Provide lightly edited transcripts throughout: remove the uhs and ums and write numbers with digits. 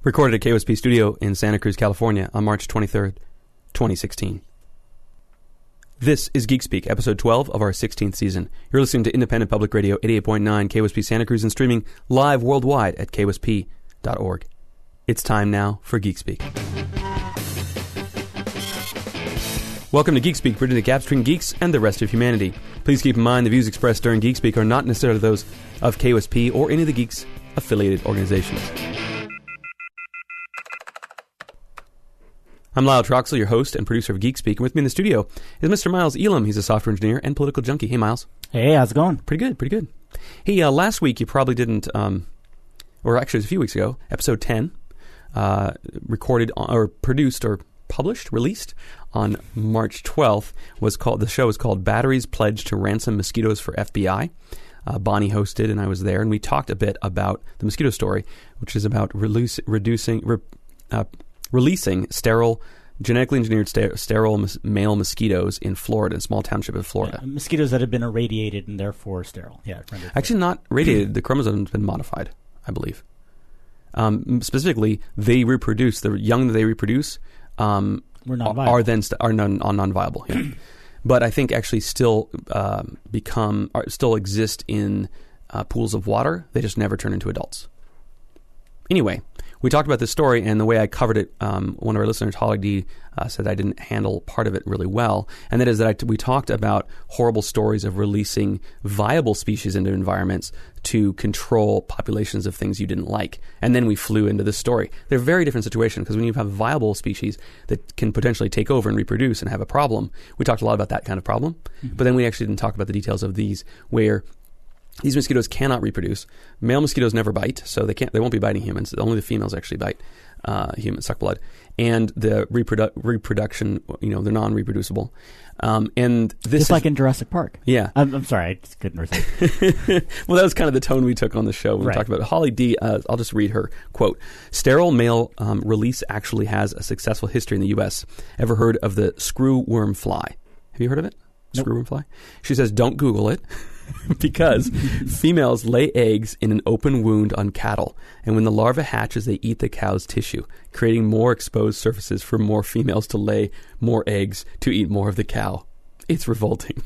Recorded at KOSP Studio in Santa Cruz, California on March 23rd, 2016. This is Geek Speak, episode 12 of our 16th season. You're listening to Independent Public Radio 88.9 KOSP Santa Cruz and streaming live worldwide at KOSP.org. It's time now for Geek Speak. Welcome to Geek Speak, bridging the gap between geeks and the rest of humanity. Please keep in mind the views expressed during Geek Speak are not necessarily those of KOSP or any of the Geeks affiliated organizations. I'm Lyle Troxel, your host and producer of Geek Speak, and with me in the studio is Mr. Miles Elam. He's a software engineer and political junkie. Hey, Miles. Hey, how's it going? Pretty good. Hey, last week you probably didn't, or actually it was a few weeks ago, episode 10, recorded or produced or published, released on March 12th. The show was called Batteries Pledged to Ransom Mosquitoes for FBI. Bonnie hosted, and I was there, and we talked a bit about the mosquito story, which is about releasing genetically engineered sterile male mosquitoes in Florida, a small township of Florida. Yeah, mosquitoes that have been irradiated and therefore sterile. Yeah, actually not radiated. The chromosome's been modified, I believe. Specifically, they reproduce. The young that they reproduce are non-viable. Yeah. But I think actually still exist in pools of water. They just never turn into adults. Anyway, we talked about this story, and the way I covered it, one of our listeners, Holly D, said I didn't handle part of it really well, and that is that we talked about horrible stories of releasing viable species into environments to control populations of things you didn't like, and then we flew into this story. They're very different situations, because when you have viable species that can potentially take over and reproduce and have a problem, we talked a lot about that kind of problem, but then we actually didn't talk about the details of these where these mosquitoes cannot reproduce. Male mosquitoes never bite, so they won't be biting humans. Only the females actually bite humans, suck blood. And the reproduction, they're non-reproducible. And this just like in Jurassic Park. Yeah. I'm sorry, I just couldn't resist. Well, that was kind of the tone we took on the show when we talked about it. Holly D, I'll just read her quote. Sterile male release actually has a successful history in the U.S. Ever heard of the screwworm fly? Have you heard of it? Nope. Screwworm fly? She says, don't Google it. Because females lay eggs in an open wound on cattle, and when the larva hatches, they eat the cow's tissue, creating more exposed surfaces for more females to lay more eggs to eat more of the cow. It's revolting.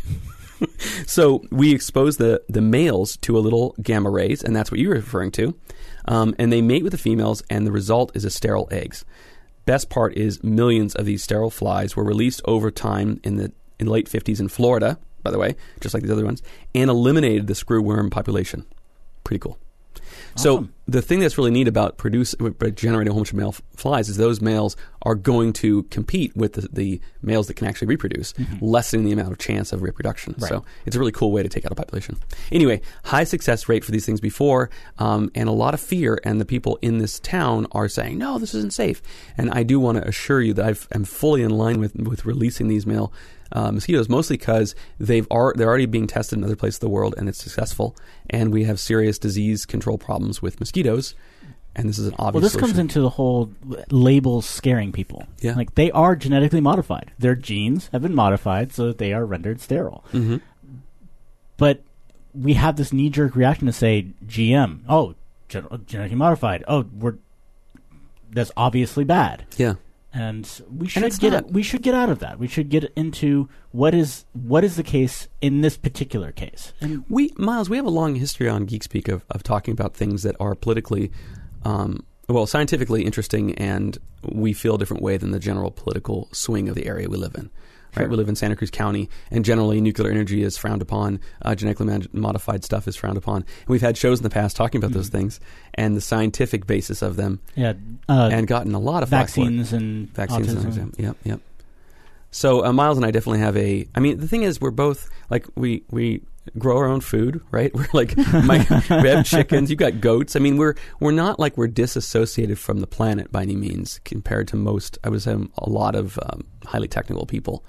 So we expose the males to a little gamma rays, and that's what you were referring to, and they mate with the females, and the result is a sterile eggs. Best part is millions of these sterile flies were released over time in the late 50s in Florida, by the way, just like these other ones, and eliminated the screwworm population. Pretty cool. Awesome. So the thing that's really neat about generating a whole bunch of male flies is those males are going to compete with the males that can actually reproduce, lessening the amount of chance of reproduction. Right. So it's a really cool way to take out a population. Anyway, high success rate for these things before, and a lot of fear, and the people in this town are saying, no, this isn't safe. And I do want to assure you that I'm fully in line with releasing these male mosquitoes, mostly because they're already being tested in other places of the world, and it's successful. And we have serious disease control problems with mosquitoes, and this is an obvious this solution. Comes into the whole labels scaring people. Yeah. Like, they are genetically modified. Their genes have been modified so that they are rendered sterile. Mm-hmm. But we have this knee-jerk reaction to say GM. Oh, genetically modified. Oh, that's obviously bad. Yeah. And we should get out of that. We should get into what is the case in this particular case. And Miles, we have a long history on Geek Speak of talking about things that are politically, scientifically interesting, and we feel a different way than the general political swing of the area we live in. Right? Sure. We live in Santa Cruz County, and generally nuclear energy is frowned upon. Genetically modified stuff is frowned upon. And we've had shows in the past talking about those things and the scientific basis of them. Yeah, and gotten a lot of vaccines and autism. Yep. So Miles and I definitely have the thing is we're both like we grow our own food, right? We're like we have chickens. You've got goats. I mean, we're not like we're disassociated from the planet by any means compared to most. I would say a lot of highly technical people.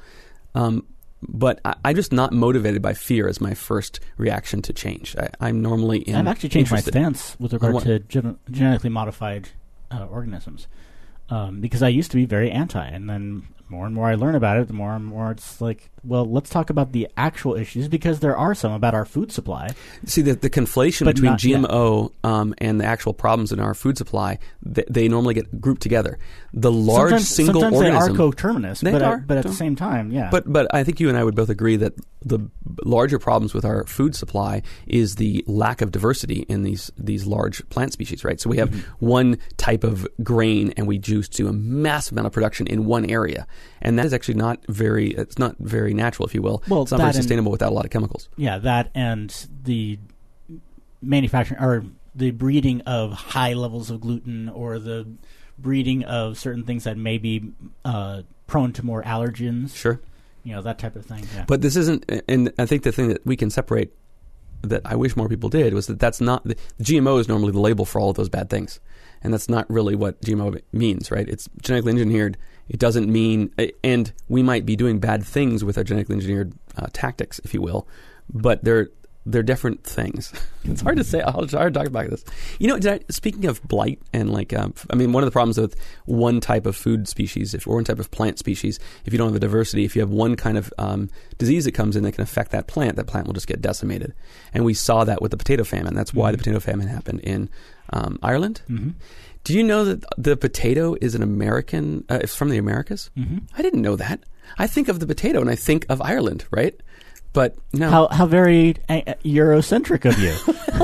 But I'm just not motivated by fear as my first reaction to change. I'm normally I've actually changed my stance with regard to genetically modified organisms. because I used to be very anti, and then more and more I learn about it, the more and more it's like, well, let's talk about the actual issues, because there are some about our food supply. See, the conflation But between not yet. GMO and the actual problems in our food supply, they normally get grouped together. The large single sometimes organism... they are coterminous, They but are. but at the same time, yeah. But I think you and I would both agree that the larger problems with our food supply is the lack of diversity in these large plant species, right? So we have one type of grain, and we juice to a massive amount of production in one area, and that is actually not very natural, if you will. Well, it's not very sustainable without a lot of chemicals. Yeah, that and the manufacturing or the breeding of high levels of gluten, or the breeding of certain things that may be prone to more allergens. Sure. That type of thing. Yeah. But this isn't, and I think the thing that we can separate, that I wish more people did, was that's not, the GMO is normally the label for all of those bad things. And that's not really what GMO means, right? It's genetically engineered. It doesn't mean, and we might be doing bad things with our genetically engineered tactics, if you will, but they're different things. It's hard to say. I'll try to talk about this. Speaking of blight and one of the problems with one type of food species, or one type of plant species, if you don't have a diversity, if you have one kind of disease that comes in that can affect that plant will just get decimated. And we saw that with the potato famine. That's why the potato famine happened in Ireland. Mm-hmm. Do you know that the potato is an American? It's from the Americas. Mm-hmm. I didn't know that. I think of the potato and I think of Ireland, right? But no. How very Eurocentric of you.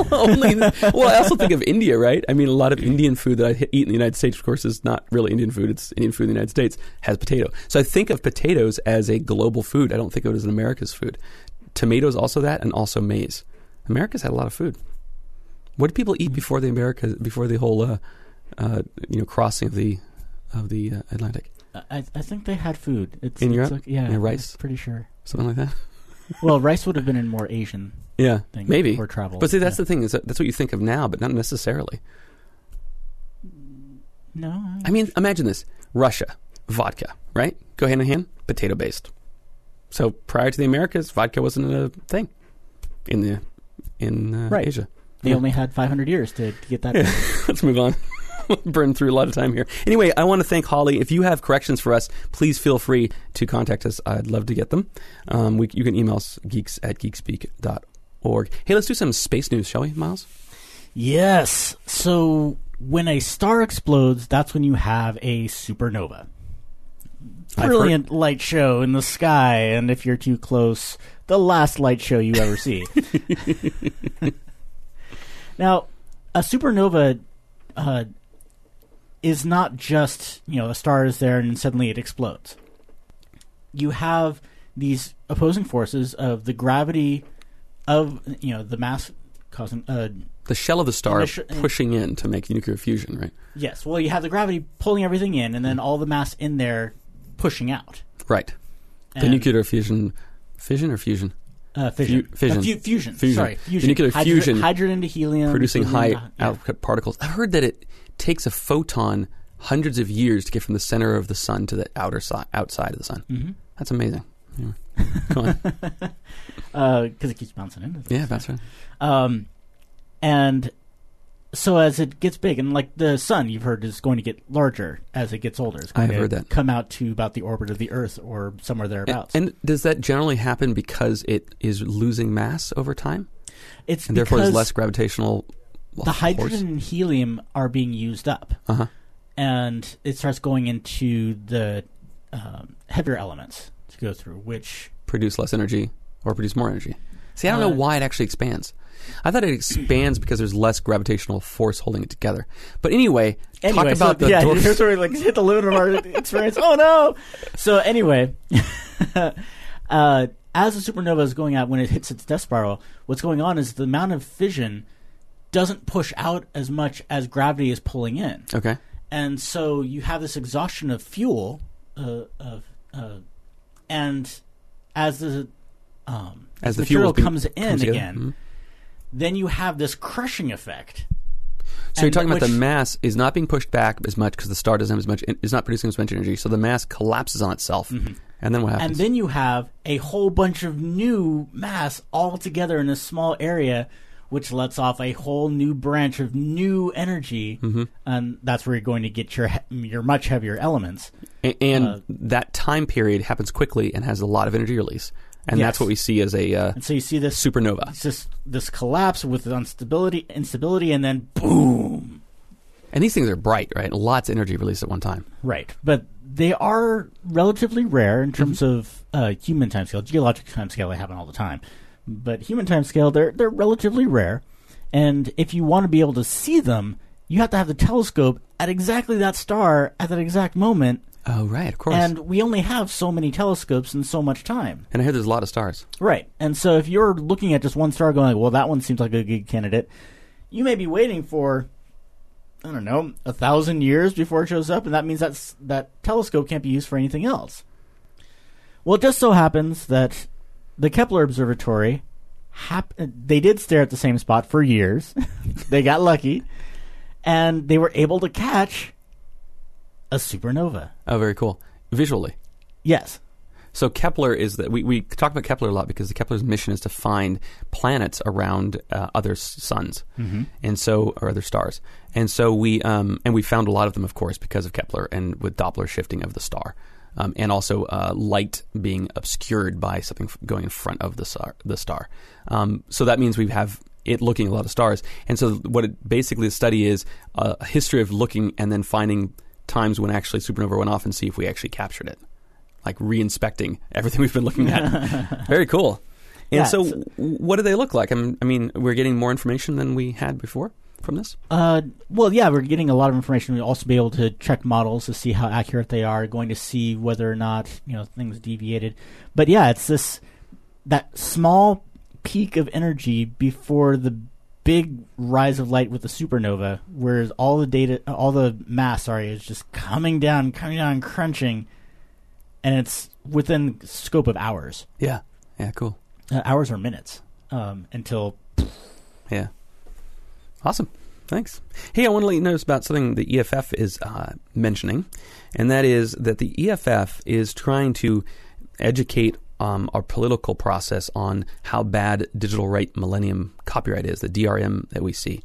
Well, I also think of India, right? I mean, a lot of Indian food that I eat in the United States, of course, is not really Indian food. It's Indian food in the United States, has potato. So I think of potatoes as a global food. I don't think of it as an America's food. Tomatoes also that, and also maize. America's had a lot of food. What did people eat before the whole crossing of the Atlantic? I think they had food. In Europe? Like, yeah, rice? I'm pretty sure. Something like that? Well, rice would have been in more Asian things maybe. or travel. But see, that's the thing, is that's what you think of now, but not necessarily. No. I mean, imagine this. Russia, vodka, right? Go hand in hand, potato-based. So prior to the Americas, vodka wasn't a thing in Asia. They only had 500 years to get that. Let's move on. Burn through a lot of time here. Anyway, I want to thank Holly. If you have corrections for us, please feel free to contact us. I'd love to get them. You can email us, geeks@geekspeak.org. Hey, let's do some space news, shall we, Miles? Yes. So when a star explodes, that's when you have a supernova. Brilliant light show in the sky, and if you're too close, the last light show you ever see. Now, a supernova is not just, a star is there and suddenly it explodes. You have these opposing forces of the gravity of, the mass causing... the shell of the star pushing in to make nuclear fusion, right? Yes. Well, you have the gravity pulling everything in, and then all the mass in there pushing out. Right. The nuclear fission or fusion? Fission. Fusion. Sorry, fusion. The nuclear fusion. Hydrogen to helium. Producing high output particles. I've heard that it takes a photon hundreds of years to get from the center of the sun to the outside of the sun. Mm-hmm. That's amazing. Anyway, go on. Because it keeps bouncing in. Yeah, that's right. And so as it gets big, and like the sun, you've heard, is going to get larger as it gets older. It's going I've heard that. Come out to about the orbit of the Earth or somewhere thereabouts. And does that generally happen because it is losing mass over time? It's and therefore there's less gravitational the hydrogen and helium are being used up. Uh-huh. And it starts going into the heavier elements to go through, which... produce less energy or produce more energy. See, I don't know why it actually expands. I thought it expands because there's less gravitational force holding it together. But anyway talk about the... Yeah, here's where we hit the limit of our experience. Oh, no! So anyway, as the supernova is going out, when it hits its death spiral, what's going on is the amount of fission doesn't push out as much as gravity is pulling in. Okay. And so you have this exhaustion of fuel, and as the material comes in again, mm-hmm. then you have this crushing effect. So you're talking about the mass is not being pushed back as much because the star doesn't have as much, is not producing as much energy, so the mass collapses on itself. Mm-hmm. And then what happens? And then you have a whole bunch of new mass all together in a small area which lets off a whole new branch of new energy, and that's where you're going to get your much heavier elements. And that time period happens quickly and has a lot of energy release. And that's what we see as a and so you see this supernova. It's just this collapse with instability, and then boom. And these things are bright, right? Lots of energy released at one time. Right. But they are relatively rare in terms of human timescale. Geologic timescale, they happen all the time. But human timescale, they're relatively rare. And if you want to be able to see them, you have to have the telescope at exactly that star at that exact moment. Oh, right, of course. And we only have so many telescopes and so much time. And I hear there's a lot of stars. Right. And so if you're looking at just one star going, well, that one seems like a good candidate, you may be waiting for, I don't know, 1,000 years before it shows up, and that means that telescope can't be used for anything else. Well, it just so happens that the Kepler Observatory, they did stare at the same spot for years. They got lucky, and they were able to catch a supernova. Oh, very cool. Visually. Yes. So Kepler is that we talk about Kepler a lot because the Kepler's mission is to find planets around other suns, and so or other stars, and so we found a lot of them, of course, because of Kepler and with Doppler shifting of the star, and also light being obscured by something going in front of the star. So that means we have it looking at a lot of stars, and so what it basically the study is a history of looking and then finding times when actually supernova went off and see if we actually captured it. Like re-inspecting everything we've been looking at. Very cool. And so what do they look like? I mean, we're getting more information than we had before from this? Well, yeah, we're getting a lot of information. We'll also be able to check models to see how accurate they are, going to see whether or not, things deviated. But yeah, it's that small peak of energy before the big rise of light with the supernova, whereas all the mass, is just coming down, crunching. And it's within scope of hours. Yeah. Yeah, cool. Hours or minutes until... Yeah. Awesome. Thanks. Hey, I want to let you know about something the EFF is mentioning, and that is that the EFF is trying to educate our political process on how bad Digital Right Millennium Copyright is, the DRM that we see.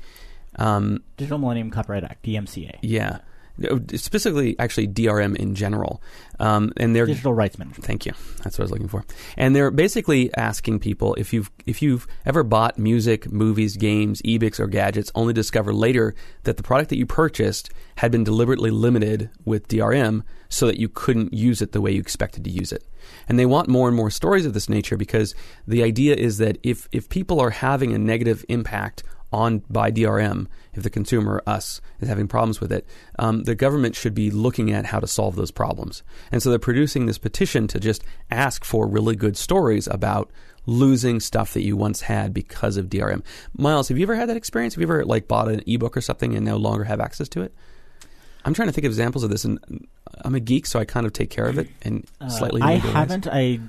Digital Millennium Copyright Act, DMCA. Yeah. Specifically, actually, DRM in general. And they're Digital Rights Management. Thank you. That's what I was looking for. And they're basically asking people if you've ever bought music, movies, games, ebooks, or gadgets, only to discover later that the product that you purchased had been deliberately limited with DRM so that you couldn't use it the way you expected to use it. And they want more and more stories of this nature because the idea is that if people are having a negative impact by DRM, if the consumer, us, is having problems with it, the government should be looking at how to solve those problems. And so they're producing this petition to just ask for really good stories about losing stuff that you once had because of DRM. Miles, have you ever had that experience? Have you ever bought an ebook or something and no longer have access to it? I'm trying to think of examples of this, and I'm a geek, so I kind of take care of it and slightly. I haven't.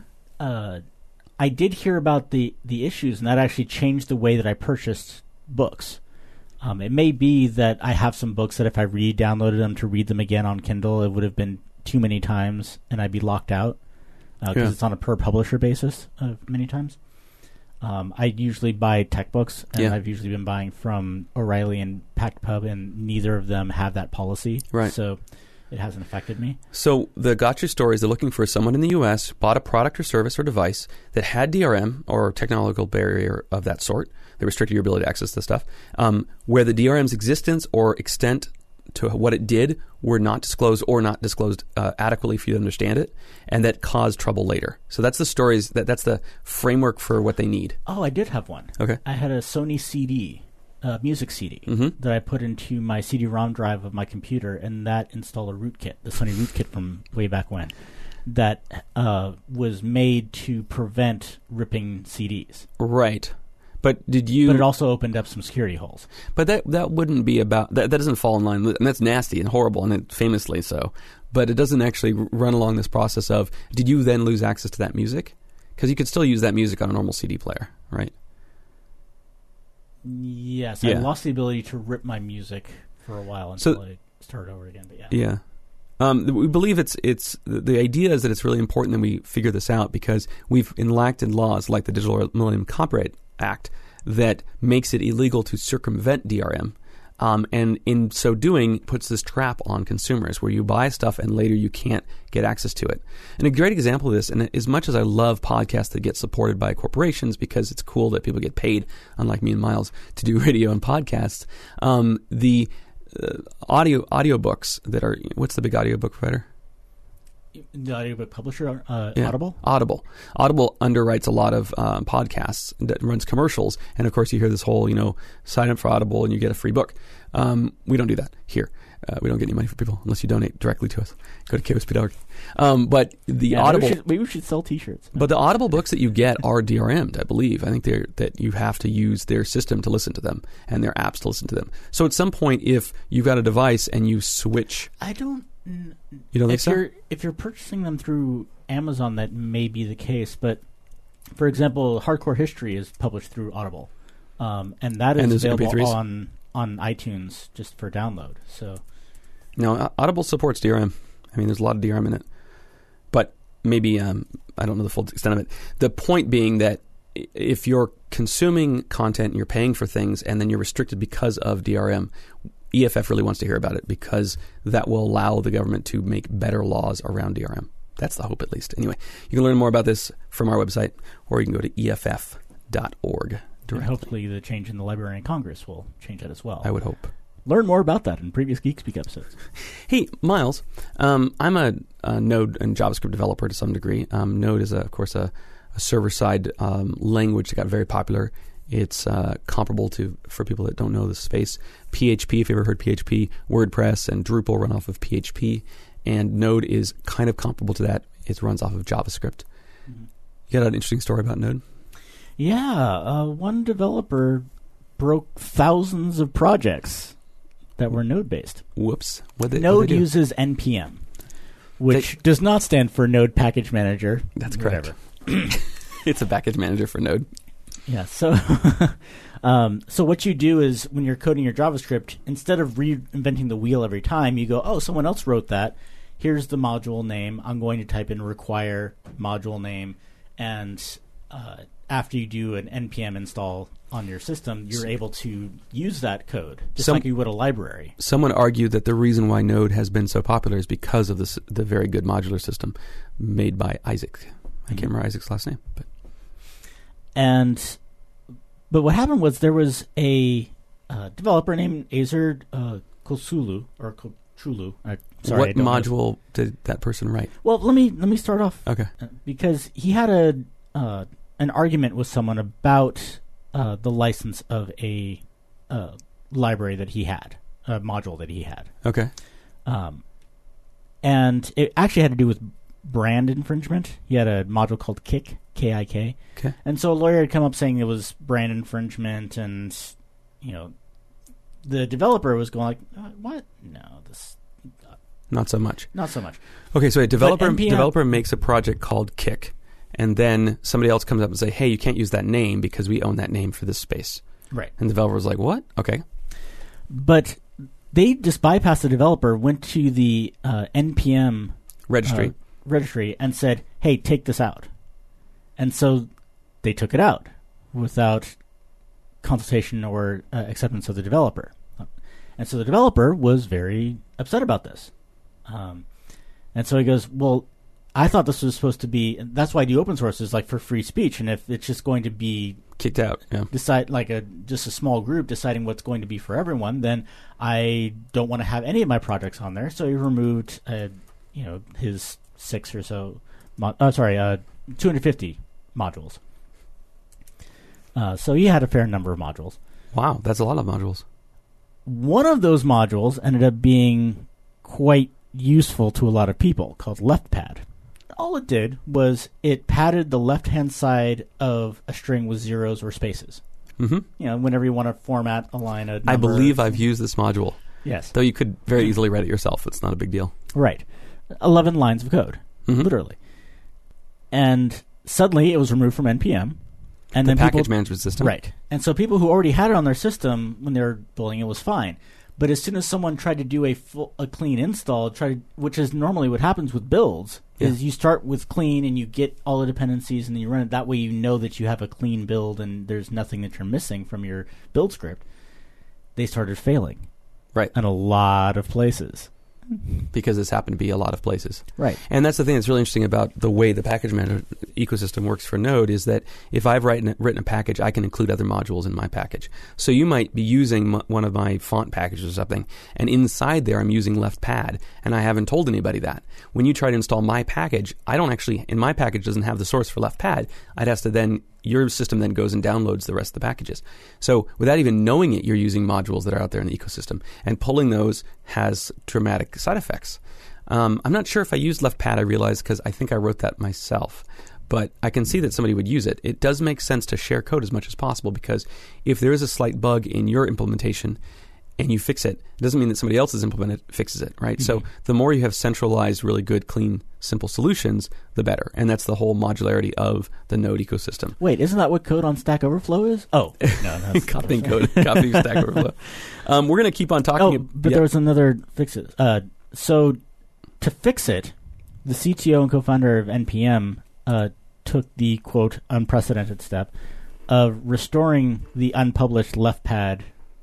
I did hear about the issues, and that actually changed the way that I purchased books. It may be that I have some books that if I re-downloaded them to read them again on Kindle, it would have been too many times and I'd be locked out because it's on a per publisher basis many times. I usually buy tech books, and I've usually been buying from O'Reilly and PactPub, and neither of them have that policy. Right. So it hasn't affected me. So the gotcha story is they're looking for someone in the U.S. bought a product or service or device that had DRM or technological barrier of that sort. They restricted your ability to access this stuff, where the DRM's existence or extent to what it did were not disclosed or not disclosed adequately for you to understand it, and that caused trouble later. So that's the stories, that's the framework for what they need. Oh, I did have one. Okay. I had a Sony CD, music CD, that I put into my CD-ROM drive of my computer, and that installed a rootkit, the Sony rootkit from way back when, that was made to prevent ripping CDs. Right. But did you? But it also opened up some security holes. But that wouldn't be about that. That doesn't fall in line, and that's nasty and horrible, and it famously so. But it doesn't actually run along this process of did you then lose access to that music? Because you could still use that music on a normal CD player, right? Yes, I lost the ability to rip my music for a while until I started over again. But yeah. We believe it's the idea is that it's really important that we figure this out because we've enacted laws like the Digital Millennium Copyright Act that makes it illegal to circumvent DRM. And in so doing, puts this trap on consumers where you buy stuff and later you can't get access to it. And a great example of this, and as much as I love podcasts that get supported by corporations because it's cool that people get paid, unlike me and Miles, to do radio and podcasts, the audiobooks that are, what's the big audiobook provider? The audiobook publisher, Audible? Audible underwrites a lot of podcasts that runs commercials. And, of course, you hear this whole, sign up for Audible and you get a free book. We don't do that here. We don't get any money from people unless you donate directly to us. Go to KOSP.org. But the Audible... Maybe we should sell T-shirts. But the Audible books that you get are DRM'd, I believe. I think that you have to use their system to listen to them and their apps to listen to them. So at some point, if you've got a device and you switch... You don't think so? If you're purchasing them through Amazon, that may be the case. But, for example, Hardcore History is published through Audible. And that is available on iTunes just for download. So, no, Audible supports DRM. I mean, there's a lot of DRM in it. But maybe, I don't know the full extent of it. The point being that if you're consuming content and you're paying for things and then you're restricted because of DRM, EFF really wants to hear about it because that will allow the government to make better laws around DRM. That's the hope, at least. Anyway, you can learn more about this from our website, or you can go to EFF.org directly. And hopefully the change in the Library of Congress will change that as well. I would hope. Learn more about that in previous Geek Speak episodes. Hey, Miles, I'm a Node and JavaScript developer to some degree. Node is, of course, a server-side language that got very popular. It's comparable to, for people that don't know the space, PHP, if you ever heard PHP, WordPress, and Drupal run off of PHP. And Node is kind of comparable to that. It runs off of JavaScript. Mm-hmm. You got an interesting story about Node? Yeah. One developer broke thousands of projects that were Node-based. Whoops. Node uses NPM, which does not stand for Node Package Manager. That's correct. It's a package manager for Node. Yeah, so so what you do is when you're coding your JavaScript, instead of reinventing the wheel every time, you go, oh, someone else wrote that. Here's the module name. I'm going to type in require module name. And after you do an NPM install on your system, you're able to use that code, just like you would a library. Someone argued that the reason why Node has been so popular is because of the very good modular system made by Isaac. I can't remember Isaac's last name, but... But what happened was there was a developer named Azer Kochulu. What module did that person write? Well, let me start off. Okay. Because he had an argument with someone about the license of a library that he had, a module that he had. Okay. And it actually had to do with brand infringement. He had a module called KIK, K-I-K. Okay. And so a lawyer had come up saying it was brand infringement, and the developer was going like, "What? No, this." Not so much. Not so much. Okay, so a developer makes a project called KIK, and then somebody else comes up and say, "Hey, you can't use that name because we own that name for this space." Right. And the developer was like, "What? Okay." But they just bypassed the developer, went to the NPM registry and said, "Hey, take this out." And so they took it out without consultation or acceptance of the developer. And so the developer was very upset about this. And so he goes, well, I thought this was supposed to be, and that's why I do open source, is like for free speech. And if it's just going to be kicked out, decide like just a small group deciding what's going to be for everyone, then I don't want to have any of my projects on there. So he removed, his 6 or so, 250 modules. So he had a fair number of modules. Wow, that's a lot of modules. One of those modules ended up being quite useful to a lot of people, called LeftPad. All it did was it padded the left-hand side of a string with zeros or spaces. Mm-hmm. Whenever you want to format a line, a number. I believe I've used this module. Yes. Though you could very easily write it yourself. It's not a big deal. Right. 11 lines of code, literally. And suddenly it was removed from NPM. And the package management system. Right. And so people who already had it on their system when they were building it was fine. But as soon as someone tried to do a clean install, which is normally what happens with builds, is you start with clean and you get all the dependencies and then you run it. That way you know that you have a clean build and there's nothing that you're missing from your build script. They started failing. Right. In a lot of places. Because this happened to be a lot of places. Right. And that's the thing that's really interesting about the way the package manager ecosystem works for Node is that if I've written a package, I can include other modules in my package. So you might be using one of my font packages or something, and inside there I'm using LeftPad, and I haven't told anybody that. When you try to install my package, I don't actually, in my package doesn't have the source for LeftPad. I'd have to then, your system then goes and downloads the rest of the packages. So without even knowing it, you're using modules that are out there in the ecosystem. And pulling those has dramatic side effects. I'm not sure if I used LeftPad, I realized, because I think I wrote that myself. But I can see that somebody would use it. It does make sense to share code as much as possible, because if there is a slight bug in your implementation and you fix it, it doesn't mean that somebody else's fixes it, right? Mm-hmm. So the more you have centralized, really good, clean, simple solutions, the better. And that's the whole modularity of the Node ecosystem. Wait, isn't that what code on Stack Overflow is? Oh, no, that's copying code, copying Stack Overflow. We're going to keep on talking. Oh, but there was another fix. So to fix it, the CTO and co-founder of NPM took the, quote, unprecedented step of restoring the unpublished LeftPad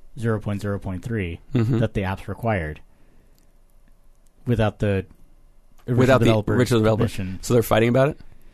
0.0.3 that the apps required without the original developer. So they're fighting about it?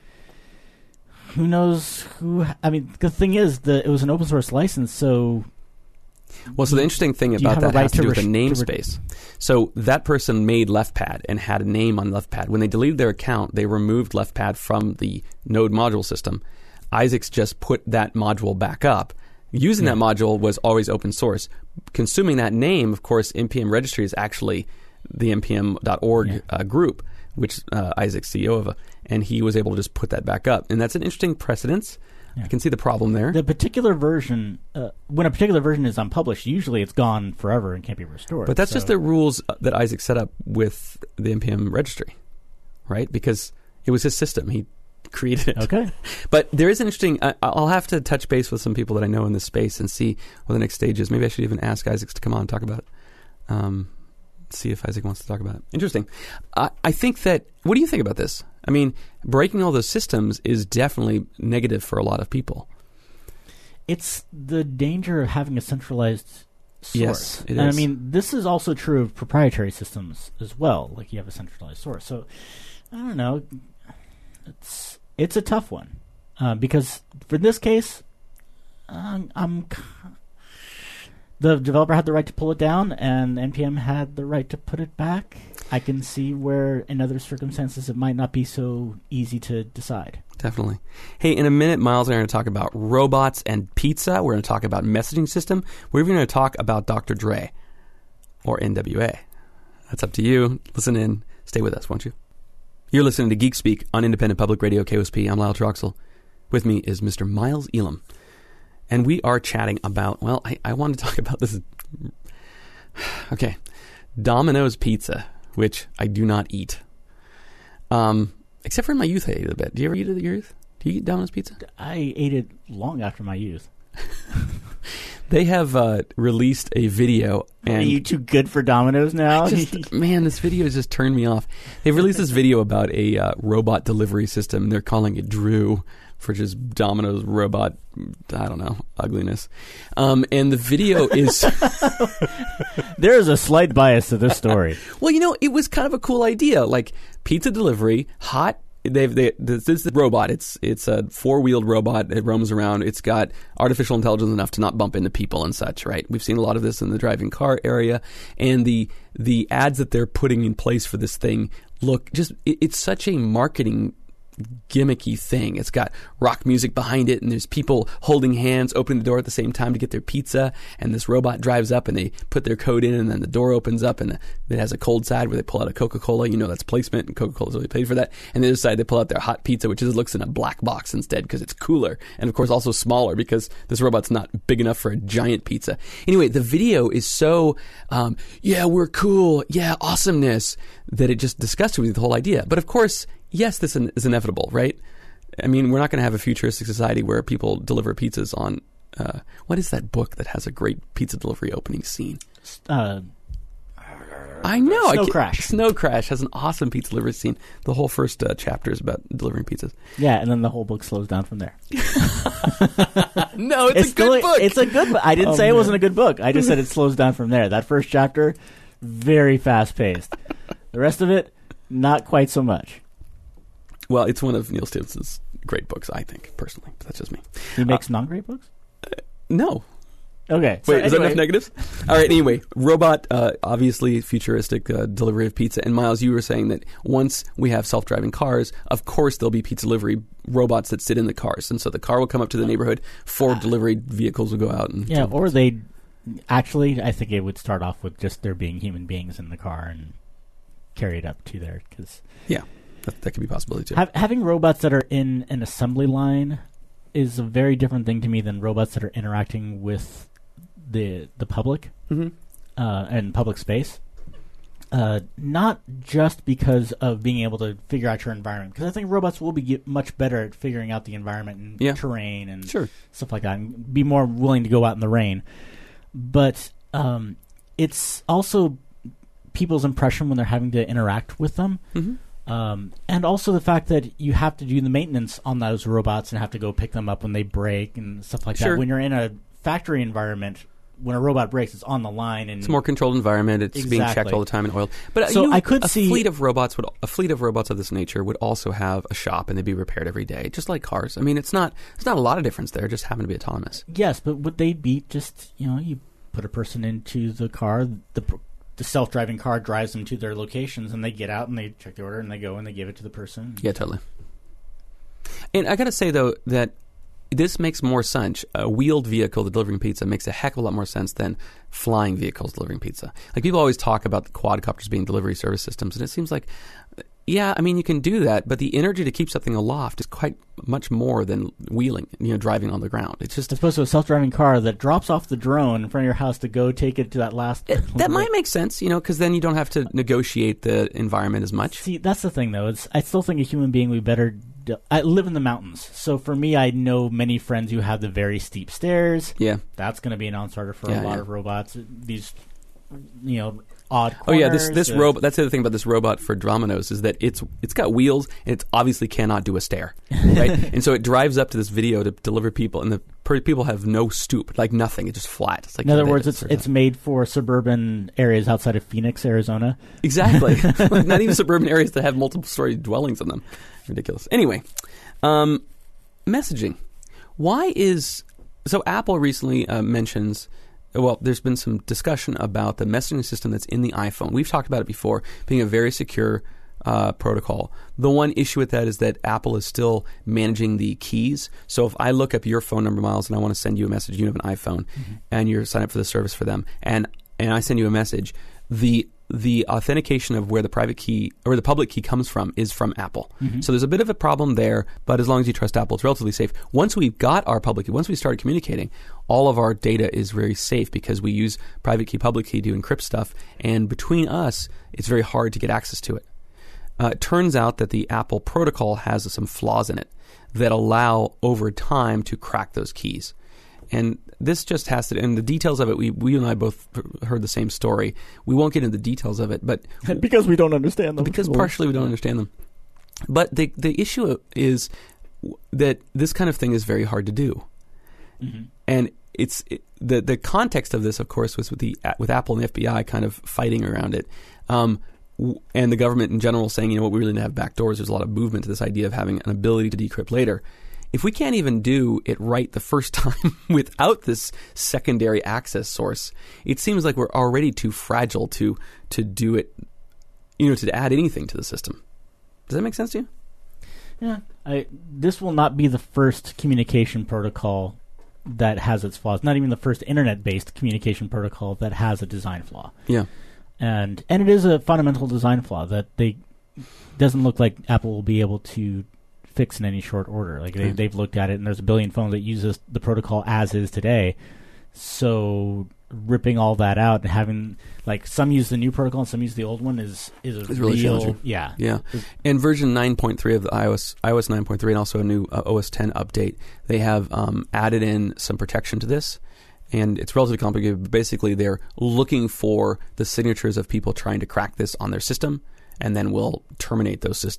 Who knows who... I mean, the thing is, it was an open source license, so... Well, so the interesting thing about that has to do with the namespace. So that person made LeftPad and had a name on LeftPad. When they deleted their account, they removed LeftPad from the Node module system. Isaacs just put that module back up. Using that module was always open source. Consuming that name, of course, NPM registry is actually the npm.org group, which Isaac's CEO of, and he was able to just put that back up. And that's an interesting precedence. Yeah. I can see the problem there. The particular version, when a particular version is unpublished, usually it's gone forever and can't be restored. But that's just the rules that Isaac set up with the NPM registry, right? Because it was his system. He created it. Okay. But there is an interesting... I'll have to touch base with some people that I know in this space and see what the next stage is. Maybe I should even ask Isaac to come on and talk about it. See if Isaac wants to talk about it. Interesting. I think that... What do you think about this? I mean, breaking all those systems is definitely negative for a lot of people. It's the danger of having a centralized source. Yes, it is. And I mean, this is also true of proprietary systems as well. Like, you have a centralized source. So, I don't know. It's a tough one. Because for this case, the developer had the right to pull it down, and NPM had the right to put it back. I can see where, in other circumstances, it might not be so easy to decide. Definitely. Hey, in a minute, Miles and I are going to talk about robots and pizza. We're going to talk about messaging system. We're even going to talk about Dr. Dre, or NWA. That's up to you. Listen in. Stay with us, won't you? You're listening to Geek Speak on Independent Public Radio, KOSP. I'm Lyle Troxel. With me is Mr. Miles Elam. And we are chatting about, well, I want to talk about this. Okay. Domino's Pizza, which I do not eat. Except for in my youth, I ate it a bit. Do you ever eat it in your youth? Do you eat Domino's Pizza? I ate it long after my youth. They have released a video. And are you too good for Domino's now? Man, this video has just turned me off. They've released this video about a robot delivery system. They're calling it Drew for just Domino's robot, I don't know, ugliness. And the video is... There is a slight bias to this story. Well, you know, it was kind of a cool idea. Like, pizza delivery, hot... This is the robot. It's a 4-wheeled robot. It roams around. It's got artificial intelligence enough to not bump into people and such, right? We've seen a lot of this in the driving car area. And the ads that they're putting in place for this thing look just... It's such a marketing gimmicky thing. It's got rock music behind it, and there's people holding hands, opening the door at the same time to get their pizza, and this robot drives up, and they put their code in, and then the door opens up, and it has a cold side where they pull out a Coca-Cola. You know that's placement, and Coca-Cola's really paid for that. And the other side, they pull out their hot pizza, which looks in a black box instead because it's cooler, and of course also smaller because this robot's not big enough for a giant pizza. Anyway, the video is so, yeah, we're cool, yeah, awesomeness, that it just disgusted me with the whole idea. But of course, yes, this is inevitable, right? I mean, we're not going to have a futuristic society where people deliver pizzas on... what is that book that has a great pizza delivery opening scene? I know. Snow Crash. Snow Crash has an awesome pizza delivery scene. The whole first chapter is about delivering pizzas. Yeah, and then the whole book slows down from there. No, it's a good book. It's a good book. I didn't say it wasn't a good book. I just said it slows down from there. That first chapter, very fast-paced. The rest of it, not quite so much. Well, it's one of Neil Stephenson's great books, I think, personally. But that's just me. He makes non-great books? No. Okay. Wait, is that enough negatives? All right, anyway. Robot, obviously futuristic delivery of pizza. And Miles, you were saying that once we have self-driving cars, of course there'll be pizza delivery robots that sit in the cars. And so the car will come up to the neighborhood, 4 delivery vehicles will go out. And yeah, or they... Actually, I think it would start off with just there being human beings in the car and carry it up to there. Cause yeah, that could be a possibility too. Having robots that are in an assembly line is a very different thing to me than robots that are interacting with the public and public space. Not just because of being able to figure out your environment, because I think robots will be much better at figuring out the environment and terrain and stuff like that, and be more willing to go out in the rain. But it's also people's impression when they're having to interact with them. And also the fact that you have to do the maintenance on those robots and have to go pick them up when they break and stuff like that. When you're in a factory environment, when a robot breaks, it's on the line, and it's a more controlled environment. It's being checked all the time and oiled. But so I could see a fleet of robots of this nature would also have a shop, and they'd be repaired every day, just like cars. I mean, it's not a lot of difference there. Just happen to be autonomous. Yes, but would they be just you put a person into the car, the self-driving car drives them to their locations, and they get out and they check the order and they go and they give it to the person. Yeah, totally. And I got to say though that this makes more sense. A wheeled vehicle delivering pizza makes a heck of a lot more sense than flying vehicles delivering pizza. Like, people always talk about the quadcopters being delivery service systems, and it seems like, yeah, I mean, you can do that, but the energy to keep something aloft is quite much more than wheeling, driving on the ground. It's just as opposed to a self-driving car that drops off the drone in front of your house to go take it to that last. That might make sense, because then you don't have to negotiate the environment as much. See, that's the thing, though. I still think a human being would be better. I live in the mountains, so for me, I know many friends who have the very steep stairs. Yeah, that's going to be a non-starter for a lot of robots. These, odd corners. Oh yeah, this robot. That's the other thing about this robot for Domino's is that it's got wheels and it obviously cannot do a stair, right? And so it drives up to this video to deliver people, and the people have no stoop, like nothing. It's just flat. It's like, in other words, it's made for suburban areas outside of Phoenix, Arizona. Exactly, like not even suburban areas that have multiple-story dwellings in them. Ridiculous. Anyway, messaging. So Apple recently mentions. Well, there's been some discussion about the messaging system that's in the iPhone. We've talked about it before, being a very secure protocol. The one issue with that is that Apple is still managing the keys. So if I look up your phone number, Miles, and I want to send you a message, you have an iPhone, and you're signed up for the service for them, and I send you a message, the authentication of where the private key or the public key comes from is from Apple. So there's a bit of a problem there, but as long as you trust Apple, it's relatively safe. Once we've got our public key, once we started communicating, all of our data is very safe because we use private key, public key to encrypt stuff, and between us, it's very hard to get access to it. It turns out that the Apple protocol has some flaws in it that allow over time to crack those keys. And this just has to, and the details of it, we and I both heard the same story. We won't get into the details of it, but because we don't understand them. Because partially we don't understand them. But the issue is that this kind of thing is very hard to do. And the context of this, of course, was with Apple and the FBI kind of fighting around it. And the government in general saying, we really need to have backdoors. There's a lot of movement to this idea of having an ability to decrypt later. If we can't even do it right the first time without this secondary access source, it seems like we're already too fragile to do it, to add anything to the system. Does that make sense to you? Yeah. This will not be the first communication protocol that has its flaws. Not even the first internet-based communication protocol that has a design flaw. Yeah. And it is a fundamental design flaw that doesn't look like Apple will be able to fix in any short order. Like they've looked at it, and there's a billion phones that uses the protocol as is today. So ripping all that out and having some use the new protocol and some use the old one is really challenging. Yeah. And version 9.3 of the iOS 9.3 and also a new OS 10 update, they have added in some protection to this. and it's relatively complicated. But basically, they're looking for the signatures of people trying to crack this on their system, and then will terminate those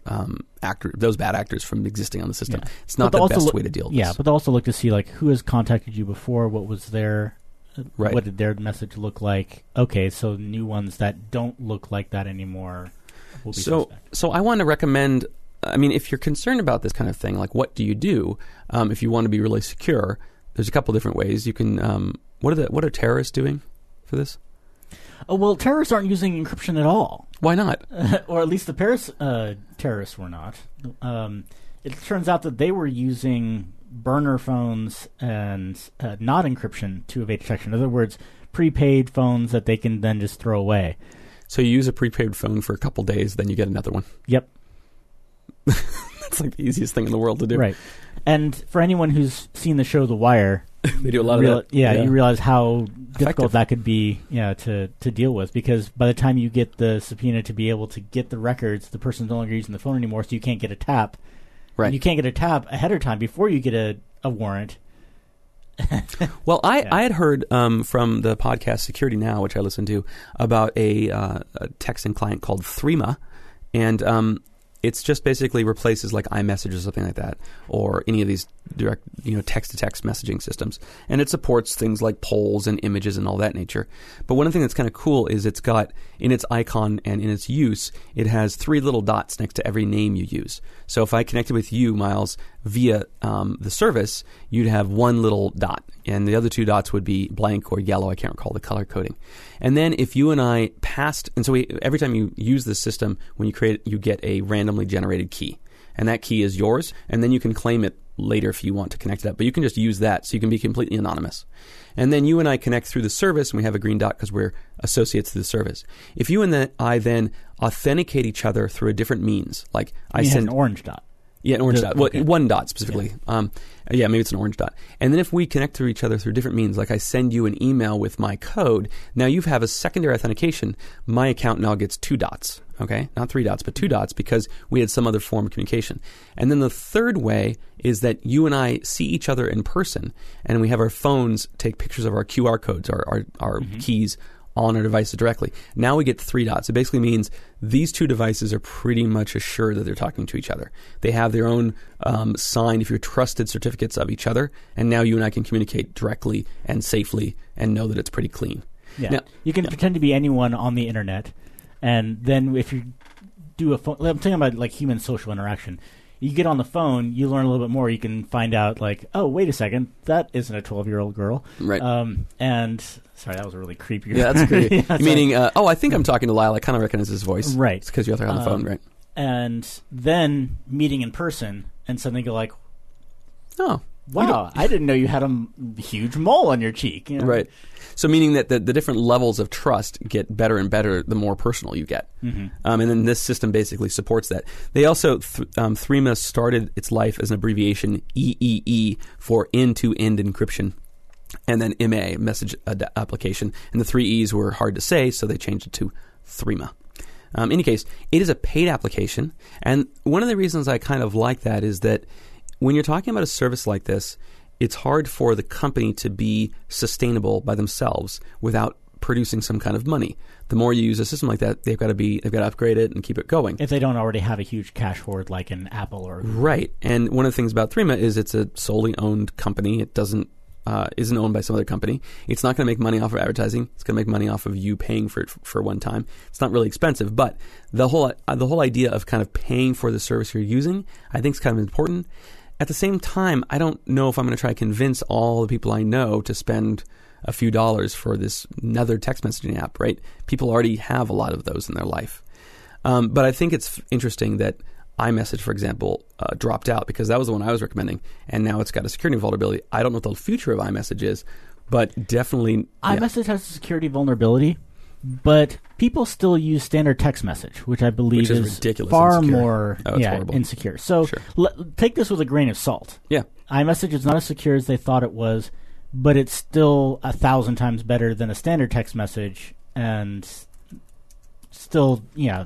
bad actors from existing on the system. Yeah. It's not the best way to deal with Yeah, this. but they'll also look to see like who has contacted you before, what was their, Right. what did their message look like? Okay, so new ones that don't look like that anymore will be suspect. So I want to recommend. I mean, if you're concerned about this kind of thing, like what do you do if you want to be really secure? There's a couple different ways you can. What are terrorists doing for this? Oh, well, terrorists aren't using encryption at all. Why not? Or at least the Paris terrorists were not. It turns out that they were using burner phones and not encryption to evade detection. In other words, prepaid phones that they can then just throw away. So you use a prepaid phone for a couple days, then you get another one. Yep. That's like the easiest thing in the world to do. Right. And for anyone who's seen the show The Wire, They do a lot of that. Yeah, you realize how difficult Effective. that could be to deal with, because by the time you get the subpoena to be able to get the records, the person's no longer using the phone anymore, so you can't get a tap. Right. And you can't get a tap ahead of time before you get a warrant. Well, I had heard from the podcast Security Now, which I listened to, about a texting client called Threema, and it's just basically replaces like iMessage or something like that, or any of these direct, text-to-text messaging systems. And it supports things like polls and images and all that nature. But one thing that's kind of cool is it's got, in its icon and in its use, it has 3 little dots next to every name you use. So if I connected with you, Miles, via the service, you'd have 1 little dot, and the other 2 dots would be blank or yellow. I can't recall the color coding. And then if you and I passed, and so every time you use this system, when you create it, you get a randomly generated key. And that key is yours, and then you can claim it later if you want to connect it up. But you can just use that, so you can be completely anonymous. And then you and I connect through the service, and we have a green dot because we're associates to the service. If you and I then authenticate each other through a different means, like I send an orange dot. Yeah, an orange dot. Well, okay. 1 dot specifically. Yeah. Maybe it's an orange dot. And then if we connect to each other through different means, like I send you an email with my code, now you have a secondary authentication. My account now gets 2 dots. Okay, not 3 dots, but 2 dots because we had some other form of communication. And then the third way is that you and I see each other in person, and we have our phones take pictures of our QR codes, our keys on our devices directly. Now we get 3 dots. It basically means these 2 devices are pretty much assured that they're talking to each other. They have their own signed, if you're trusted, certificates of each other, and now you and I can communicate directly and safely and know that it's pretty clean. Yeah, now, you can pretend to be anyone on the internet, and then if you do a phone, I'm talking about like human social interaction. You get on the phone, you learn a little bit more. You can find out, like, oh, wait a second, that isn't a 12-year-old girl. Right. And sorry, that was a really creepy. Yeah, that's creepy. Yeah, meaning, I think I'm talking to Lyle. I kind of recognize his voice. Right. It's because you're on the phone, right? And then meeting in person, and suddenly go like, Oh, wow, I didn't know you had a huge mole on your cheek. Right. So meaning that the different levels of trust get better and better the more personal you get. Mm-hmm. And then this system basically supports that. They also, Threema started its life as an abbreviation EEE for end-to-end encryption. And then MA, message application. And the 3 E's were hard to say, so they changed it to Threema. In any case, it is a paid application. And one of the reasons I kind of like that is that when you're talking about a service like this, it's hard for the company to be sustainable by themselves without producing some kind of money. The more you use a system like that, they've got to upgrade it and keep it going. If they don't already have a huge cash hoard like an Apple or Google. Right. And one of the things about Threema is it's a solely owned company. It isn't owned by some other company. It's not going to make money off of advertising. It's going to make money off of you paying for it for one time. It's not really expensive, but the whole idea of kind of paying for the service you're using, I think is kind of important. At the same time, I don't know if I'm going to try to convince all the people I know to spend a few dollars for this another text messaging app, right? People already have a lot of those in their life. But I think it's interesting that iMessage, for example, dropped out because that was the one I was recommending, and now it's got a security vulnerability. I don't know what the future of iMessage is, but definitely... iMessage has a security vulnerability, but people still use standard text message, which I believe is ridiculous, far insecure. more insecure. So Sure. Take this with a grain of salt. Yeah. iMessage is not as secure as they thought it was, but it's still 1,000 times better than a standard text message, and still,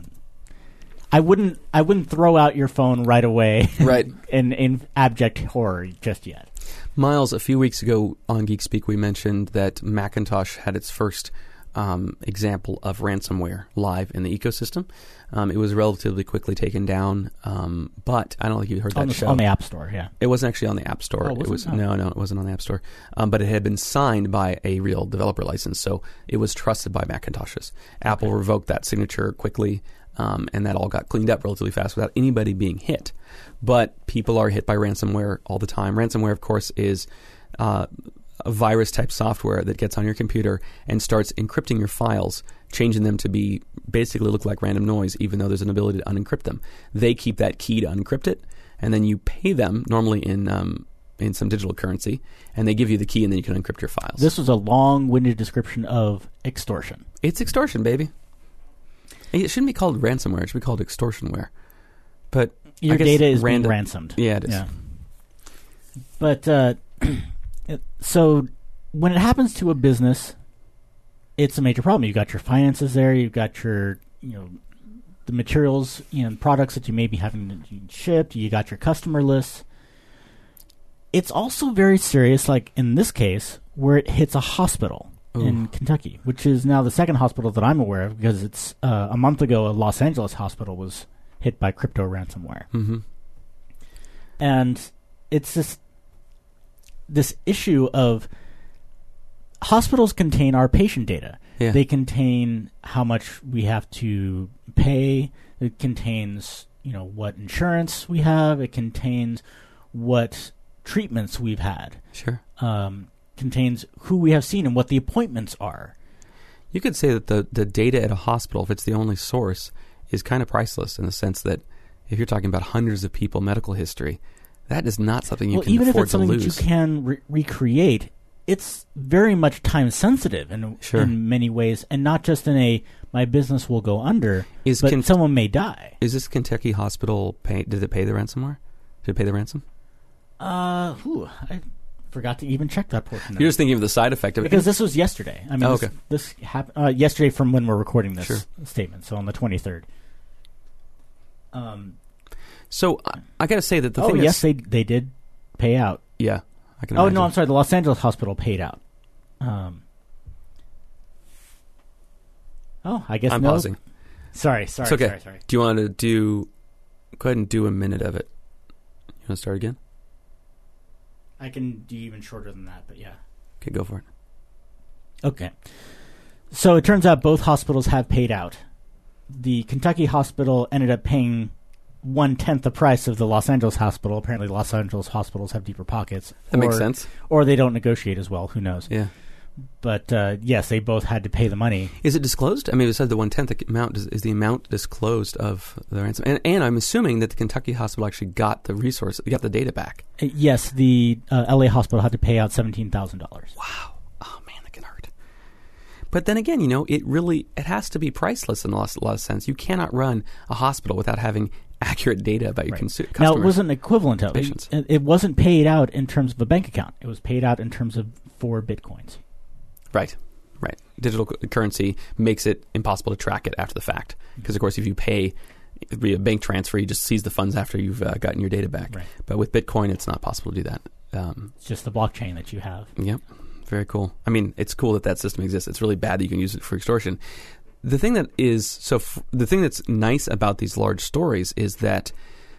I wouldn't throw out your phone right away, Right. in abject horror just yet. Miles, a few weeks ago on Geek Speak, we mentioned that Macintosh had its first example of ransomware live in the ecosystem. It was relatively quickly taken down, but I don't think you heard that show. On the App Store, yeah. It wasn't actually on the App Store. Oh, was it was it? No, it wasn't on the App Store. But it had been signed by a real developer license, so it was trusted by Macintoshes. Apple revoked that signature quickly, and that all got cleaned up relatively fast without anybody being hit. But people are hit by ransomware all the time. Ransomware, of course, is a virus-type software that gets on your computer and starts encrypting your files, changing them to be basically look like random noise, even though there's an ability to unencrypt them. They keep that key to unencrypt it, and then you pay them, normally in some digital currency, and they give you the key, and then you can encrypt your files. This was a long-winded description of extortion. It's extortion, baby. It shouldn't be called ransomware. It should be called extortionware. But your I guess data is being ransomed. Yeah, it is. Yeah. But so when it happens to a business, it's a major problem. You've got your finances there. You've got your, the materials, products that you may be having shipped. You got your customer lists. It's also very serious, like in this case, where it hits a hospital in Kentucky, which is now the second hospital that I'm aware of, because it's a month ago a Los Angeles hospital was hit by crypto ransomware. Mm-hmm. And it's this issue of hospitals contain our patient data. Yeah. They contain how much we have to pay. It contains, what insurance we have. It contains what treatments we've had. Sure. Contains who we have seen and what the appointments are. You could say that the data at a hospital, if it's the only source, is kind of priceless in the sense that if you're talking about hundreds of people, medical history, that is not something you can even afford if it's to something lose. that you can recreate, it's very much time sensitive in many ways, and not just in my business will go under, but someone may die. Is this Kentucky hospital did it pay the ransomware? Did it pay the ransom? I forgot to even check that portion. You're just thinking of the side effect of it. Because this was yesterday. I mean, this happened yesterday from when we're recording this statement, so on the 23rd. So I got to say that the thing yes, they did pay out. Yeah, I can. Oh no, I'm sorry. The Los Angeles hospital paid out. I guess I'm pausing. Sorry. It's okay. Sorry. Do you want to go ahead and do a minute of it? You want to start again? I can do even shorter than that, but yeah. Okay, go for it. Okay. So it turns out both hospitals have paid out. The Kentucky hospital ended up paying 1/10 the price of the Los Angeles hospital. Apparently, Los Angeles hospitals have deeper pockets. That makes sense. Or they don't negotiate as well. Who knows? Yeah. But yes, they both had to pay the money. Is it disclosed? I mean, it said the 1/10 amount. Is the amount disclosed of the ransom? And I'm assuming that the Kentucky hospital actually got the got the data back. Yes, the LA hospital had to pay out $17,000. Wow. Oh man, that can hurt. But then again, it has to be priceless in a lot of sense. You cannot run a hospital without having accurate data about your customers. Now, it wasn't equivalent of patients. It wasn't paid out in terms of a bank account. It was paid out in terms of 4 Bitcoins. Right. Digital currency makes it impossible to track it after the fact. Because, of course, if you pay via bank transfer, you just seize the funds after you've gotten your data back. Right. But with Bitcoin, it's not possible to do that. It's just the blockchain that you have. Yep. Very cool. I mean, it's cool that system exists. It's really bad that you can use it for extortion. The thing that is the thing that's nice about these large stories is that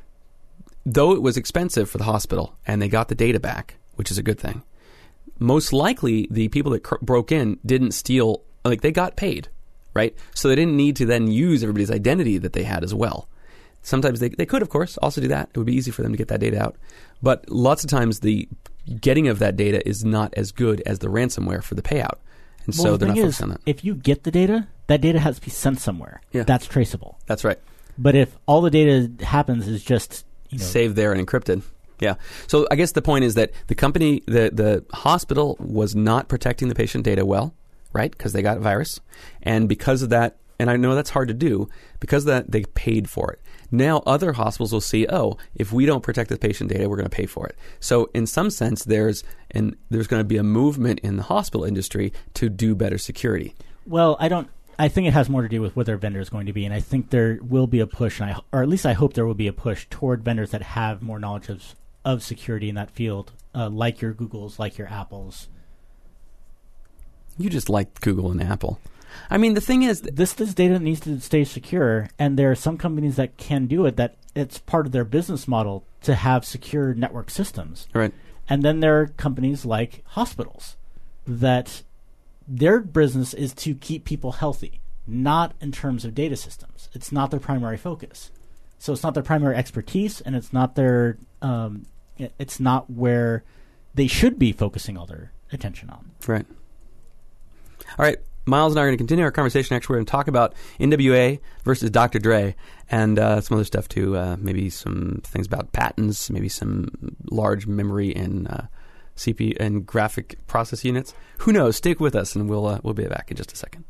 though it was expensive for the hospital and they got the data back, which is a good thing, most likely the people that broke in didn't steal, they got paid, right? So they didn't need to then use everybody's identity that they had as well. Sometimes they could, of course, also do that. It would be easy for them to get that data out. But lots of times the getting of that data is not as good as the ransomware for the payout. And so they're not focused on that. If you get the data, that data has to be sent somewhere. Yeah. That's traceable. That's right. But if all the data happens is just saved there and encrypted. Yeah. So I guess the point is that the company, the hospital was not protecting the patient data well, right? Because they got a virus. And because of that, and I know that's hard to do, because of that, they paid for it. Now other hospitals will see, if we don't protect the patient data, we're going to pay for it. So in some sense, there's going to be a movement in the hospital industry to do better security. Well, I think it has more to do with what their vendor is going to be, and I think there will be a push, or at least I hope there will be a push toward vendors that have more knowledge of security in that field like your Googles, like your Apples. You just like Google and Apple. I mean, the thing is... This data needs to stay secure, and there are some companies that can do it, that it's part of their business model to have secure network systems. Right. And then there are companies like hospitals that their business is to keep people healthy, not in terms of data systems. It's not their primary focus. So it's not their primary expertise, and it's not their... it's not where they should be focusing all their attention on. Right. All right. Miles and I are going to continue our conversation. Actually, we're going to talk about NWA versus Dr. Dre and some other stuff too. Maybe some things about patents, maybe some large memory and CPU and graphic process units. Who knows? Stick with us, and we'll be back in just a second.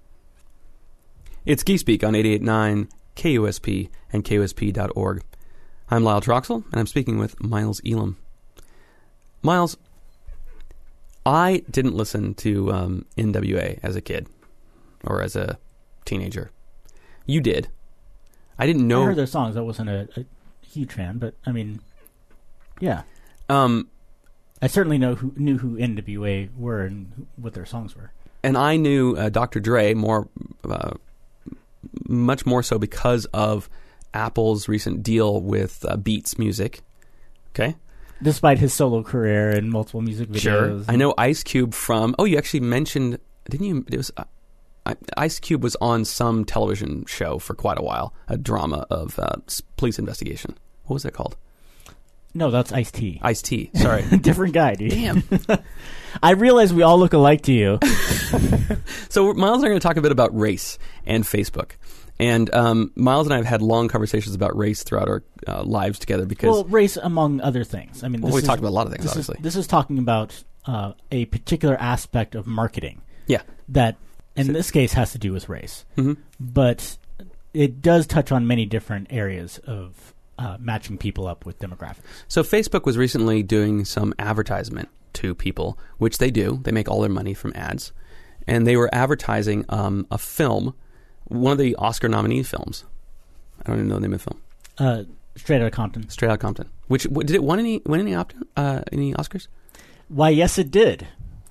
It's GeekSpeak on 88.9 KUSP and KUSP.org. I'm Lyle Troxel, and I'm speaking with Miles Elam. Miles, I didn't listen to NWA as a kid or as a teenager. You did. I didn't know. I heard their songs. I wasn't a huge fan, but I mean, yeah. I certainly knew who NWA were and what their songs were. And I knew Dr. Dre much more so because of Apple's recent deal with Beats Music. Okay. Despite his solo career and multiple music videos. Sure. I know Ice Cube from... Oh, you actually mentioned... Didn't you... It was... Ice Cube was on some television show for quite a while. A drama of police investigation. What was that called? No, that's Ice-T. Ice-T. Sorry. Different guy, dude. Damn. I realize we all look alike to you. So Miles and I are going to talk a bit about race and Facebook. And Miles and I have had long conversations about race throughout our lives together because... Well, race among other things. I mean, we talked about a lot of things, obviously. This is talking about a particular aspect of marketing. Yeah. That, in this case, has to do with race. Mm-hmm. But it does touch on many different areas of matching people up with demographics. So Facebook was recently doing some advertisement to people, which they do. They make all their money from ads. And they were advertising a film... One of the Oscar nominee films. I don't even know the name of the film. Straight Outta Compton. Straight Outta Compton. Which did it win any Oscars? Why, yes, it did.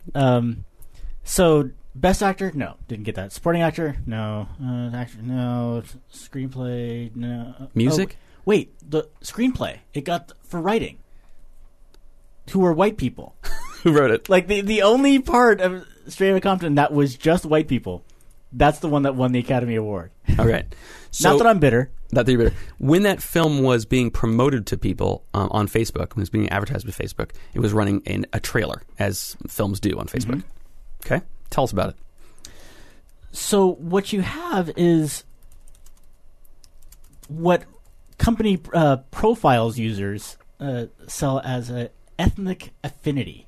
So best actor, no, didn't get that. Supporting actor, no. Actor, no. Screenplay, no. Music. Oh, wait, the screenplay it got for writing. Who were white people? Who wrote it? Like the only part of Straight Outta Compton that was just white people. That's the one that won the Academy Award. All right. So, not that I'm bitter. Not that you're bitter. When that film was being promoted to people on Facebook, when it was being advertised with Facebook, it was running in a trailer, as films do on Facebook. Mm-hmm. Okay? Tell us about it. So what you have is what company profiles users sell as an ethnic affinity.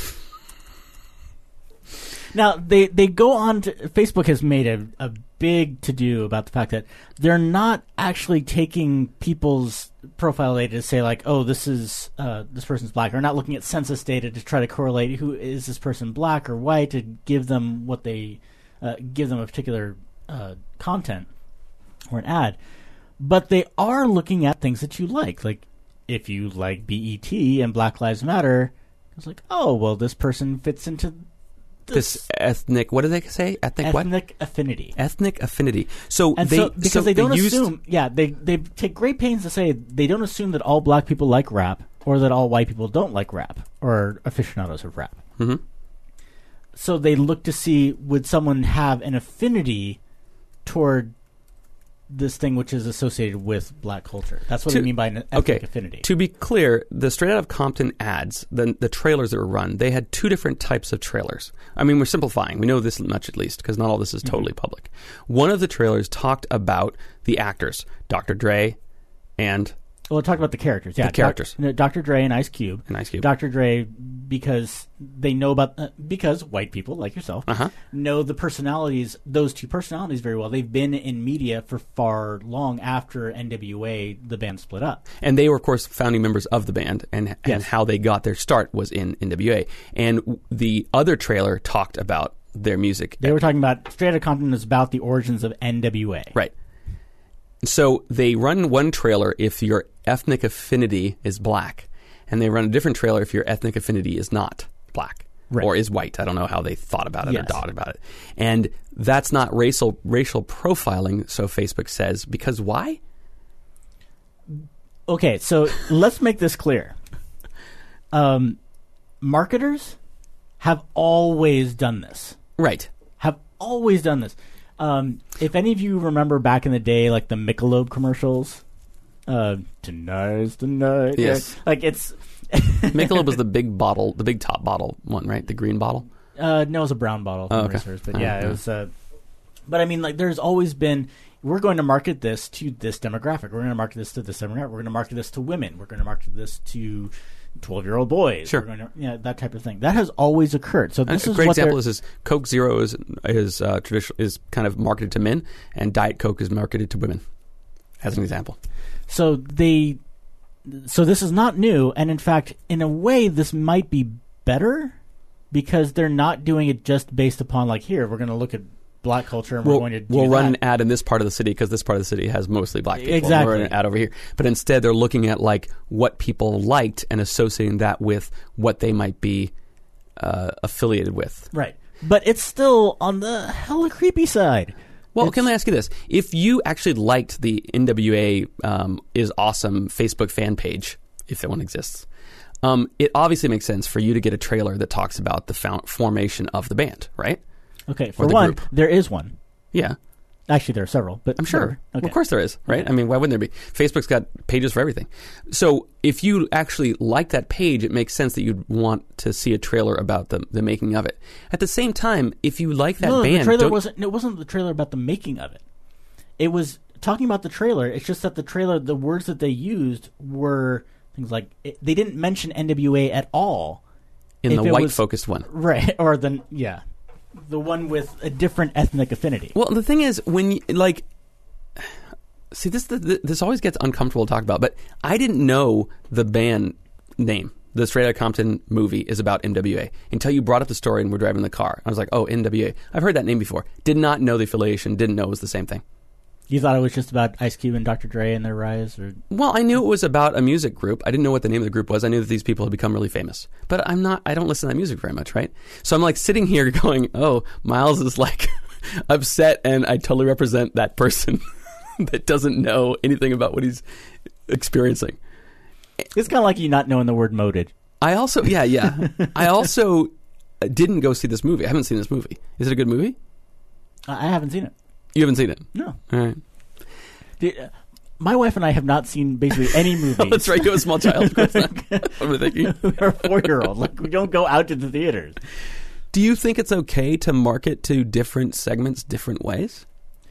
Now, they go on to... Facebook has made a big to-do about the fact that they're not actually taking people's profile data to say, like, oh, this person's black. They're not looking at census data to try to correlate who is this person black or white to give them what they... give them a particular content or an ad. But they are looking at things that you like. Like, if you like BET and Black Lives Matter, it's like, oh, well, this person fits into... This ethnic, what do they say? Ethnic affinity. Ethnic affinity. So because they don't assume, they take great pains to say they don't assume that all black people like rap or that all white people don't like rap or aficionados of rap. Mm-hmm. So they look to see, would someone have an affinity toward this thing which is associated with black culture. That's what I mean by an ethnic affinity. To be clear, the Straight Outta Compton ads, the trailers that were run, they had two different types of trailers. I mean, we're simplifying. We know this much at least because not all this is totally public. One of the trailers talked about the actors, Dr. Dre and... Well, it talked about the characters. Yeah, the characters. Dr. Dre and Ice Cube. Dr. Dre, because they know about... because white people, like yourself, know the personalities, those two personalities very well. They've been in media for far long after NWA, the band, split up. And they were, of course, founding members of the band, and how they got their start was in NWA. And the other trailer talked about their music. They were talking about... Straight Outta Compton is about the origins of NWA. Right. So they run one trailer if your ethnic affinity is black, and they run a different trailer if your ethnic affinity is not black or is white. I don't know how they thought about it or thought about it. And that's not racial profiling, so Facebook says, because why? Okay, so let's make this clear. Marketers have always done this. Right. Have always done this. If any of you remember back in the day, like the Michelob commercials, tonight's the night. Yes. Like it's... Michelob was the big bottle, the big top bottle one, right? The green bottle? No, it was a brown bottle from Racers. But it was... but I mean, like, there's always been... We're going to market this to this demographic. We're going to market this to this demographic. We're going to market this to women. We're going to market this to 12-year-old boys. Sure. We're going to, that type of thing. That has always occurred. So this a is great what example is Coke Zero is traditional, is kind of marketed to men, and Diet Coke is marketed to women, as an example. So this is not new, and in fact, in a way, this might be better because they're not doing it just based upon like, here, we're going to look at black culture, and we're going to do we'll run that. an ad in this part of the city because this part of the city has mostly black people. Exactly. We'll run an ad over here. But instead, they're looking at like what people liked and associating that with what they might be affiliated with. Right. But it's still on the hella creepy side. Well, can I ask you this? If you actually liked the NWA is Awesome Facebook fan page, if that one exists, it obviously makes sense for you to get a trailer that talks about the formation of the band, right? Okay, for one, there is one. Yeah. Actually, there are several, but I'm sure. Okay. Well, of course there is, right? I mean, why wouldn't there be? Facebook's got pages for everything. So if you actually like that page, it makes sense that you'd want to see a trailer about the making of it. At the same time, if you like that band... the trailer it wasn't the trailer about the making of it. It was talking about the trailer. It's just that the trailer, the words that they used were things like... they didn't mention NWA at all. In the white-focused one. Right, or the one with a different ethnic affinity. Well, the thing is, when you, like, see, this always gets uncomfortable to talk about, but I didn't know the band name. The Straight Outta Compton movie is about NWA until you brought up the story and we're driving the car. I was like, oh, NWA. I've heard that name before. Did not know the affiliation, didn't know it was the same thing. You thought it was just about Ice Cube and Dr. Dre and their rise? Or? Well, I knew it was about a music group. I didn't know what the name of the group was. I knew that these people had become really famous. But I don't listen to that music very much, right? So I'm like sitting here going, oh, Miles is like upset and I totally represent that person that doesn't know anything about what he's experiencing. It's kind of like you not knowing the word moded. I also, yeah. I also didn't go see this movie. I haven't seen this movie. Is it a good movie? I haven't seen it. You haven't seen it? No. All right. My wife and I have not seen basically any movies. Oh, that's right. You have a small child. Of course not. What am I thinking? We're a 4-year-old. Like, we don't go out to the theaters. Do you think it's okay to market to different segments different ways?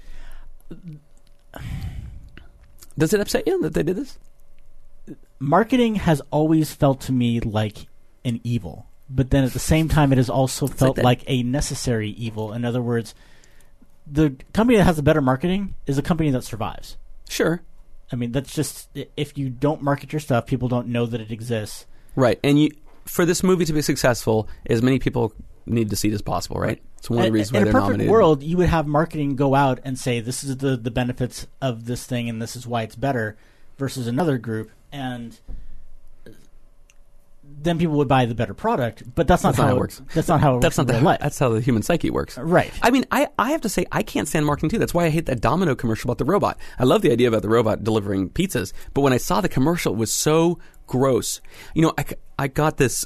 Does it upset you that they did this? Marketing has always felt to me like an evil. But then at the same time, it has also felt like a necessary evil. In other words... the company that has the better marketing is a company that survives. Sure. I mean, that's just... if you don't market your stuff, people don't know that it exists. Right. And for this movie to be successful, as many people need to see it as possible, right? It's one of the reasons why they're nominated. In a perfect world, you would have marketing go out and say, this is the benefits of this thing and this is why it's better, versus another group, and... then people would buy the better product, but that's not how it works. That's not how it works in real life. That's how the human psyche works. Right. I mean, I have to say, I can't stand marketing too. That's why I hate that Domino commercial about the robot. I love the idea about the robot delivering pizzas, but when I saw the commercial, it was so gross. You know, I got this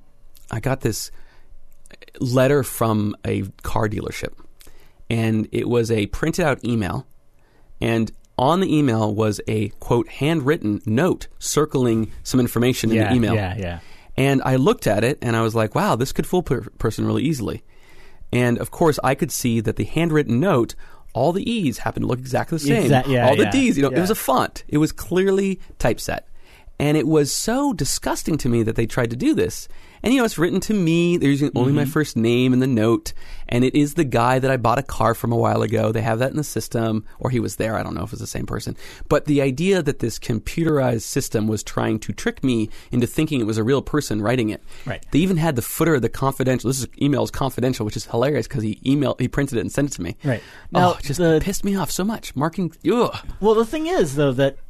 letter from a car dealership, and it was a printed out email, and on the email was a, quote, handwritten note circling some information in the email. Yeah. And I looked at it, and I was like, wow, this could fool a person really easily. And, of course, I could see that the handwritten note, all the E's happened to look exactly the same. All the D's, it was a font. It was clearly typeset. And it was so disgusting to me that they tried to do this. And, it's written to me. They're using only my first name in the note. And it is the guy that I bought a car from a while ago. They have that in the system. Or he was there. I don't know if it's the same person. But the idea that this computerized system was trying to trick me into thinking it was a real person writing it. Right. They even had the footer of the confidential. This email is confidential, which is hilarious because he printed it and sent it to me. Right. Now, it just pissed me off so much. Marking. Ugh. Well, the thing is, though, that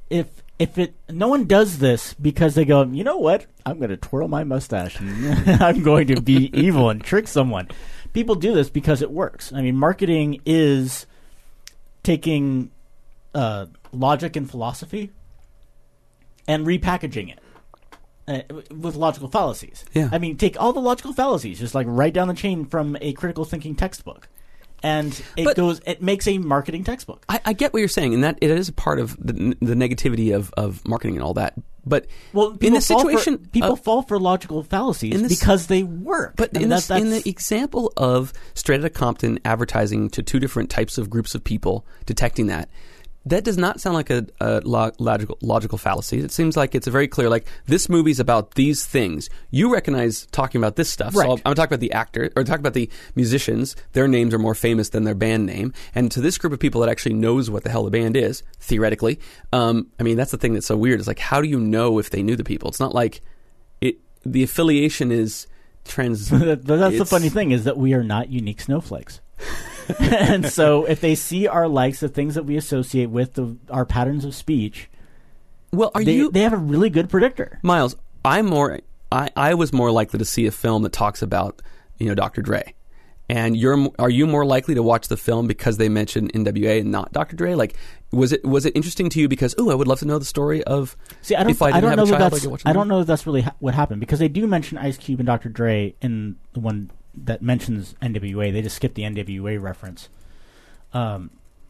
no one does this because they go, you know what? I'm going to twirl my mustache and I'm going to be evil and trick someone. People do this because it works. I mean, marketing is taking logic and philosophy and repackaging it with logical fallacies. Yeah. I mean, take all the logical fallacies, just like right down the chain from a critical thinking textbook. And it makes a marketing textbook. I get what you're saying, and that it is a part of the negativity of marketing and all that. But in this situation, people fall for logical fallacies because they work. But in the example of Straight Outta Compton advertising to two different types of groups of people, detecting that does not sound like a logical fallacy. It seems like it's a very clear, like, this movie's about these things. You recognize talking about this stuff. Right. So I'm going to talk about the actor, or talk about the musicians. Their names are more famous than their band name. And to this group of people that actually knows what the hell the band is, theoretically, I mean, that's the thing that's so weird. It's like, how do you know if they knew the people? It's not like the affiliation is trans. That's the funny thing, is that we are not unique snowflakes. And so if they see our likes, the things that we associate with our patterns of speech, well, they have a really good predictor. Miles, I was more likely to see a film that talks about, Dr. Dre. And are you more likely to watch the film because they mentioned NWA and not Dr. Dre? Like, was it interesting to you because, I would love to know the story of if I didn't have a child? I don't know if that's really what happened, because they do mention Ice Cube and Dr. Dre in the one that mentions NWA. They just skipped the NWA reference. I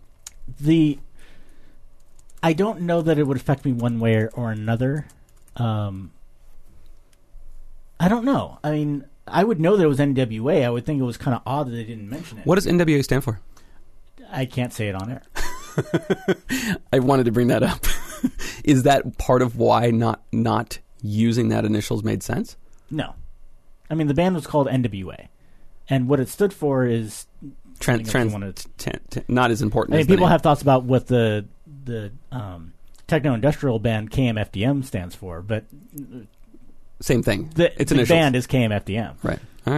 don't know that it would affect me one way or another. I don't know. I mean, I would know that it was NWA. I would think it was kind of odd that they didn't mention it. What does NWA stand for? I can't say it on air. I wanted to bring that up. Is that part of why not using that initials made sense? No. I mean, the band was called NWA, and what it stood for is not as important. I mean, people have thoughts about what the techno-industrial band KMFDM stands for, but same thing. The band is KMFDM. Right. All